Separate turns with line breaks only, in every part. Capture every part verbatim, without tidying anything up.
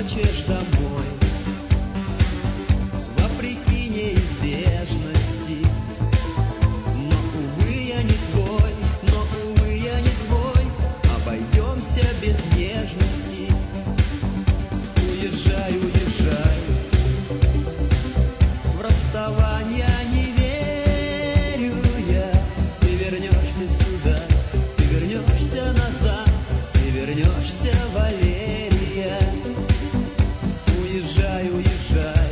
хочешь домой, вопреки неизбежности. Но, увы, я не твой, но, увы, я не твой, обойдемся без нежности. Уезжай, уезжай, в расставание не верю я. Ты вернешься сюда, ты вернешься назад, ты вернешься, Валерия. Уезжай, уезжай,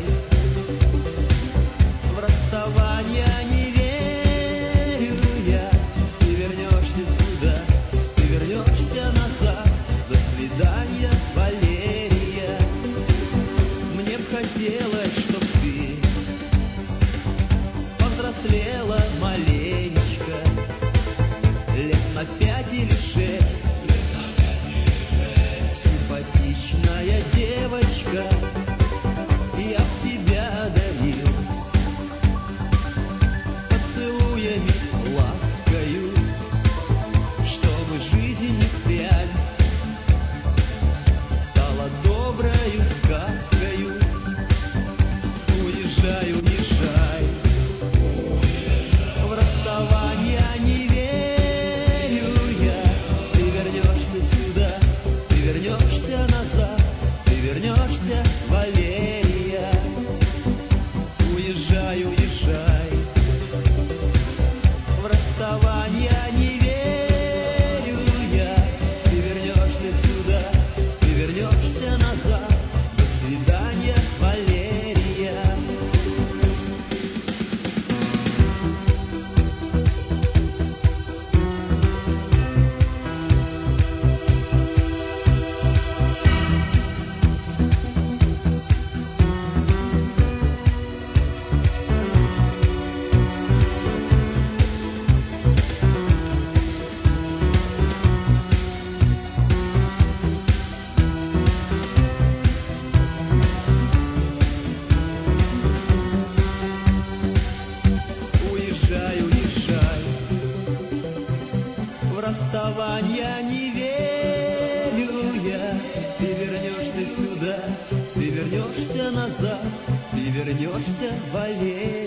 в расставание не верю я. Ты вернешься сюда, ты вернешься назад, до свидания, Валерия. Мне б хотелось, чтоб ты повзрослела маленечко, лет на пять или шесть. Симпатичная девочка, я б тебя дарил поцелуями ласкою, чтобы жизнь не впрямь стала доброю сказкою. Уезжай, уезжай, в расставание не верю я. Ты вернешься сюда, ты вернешься назад, ты вернешься, Валерия. Уезжай, уезжай, в расставание не верю я. Ты вернешься сюда, ты вернешься назад, до свидания, Валерия. Уезжай, уезжай, в расставание не верю я. Ты вернешься сюда, ты вернешься назад, ты вернешься, Валерия.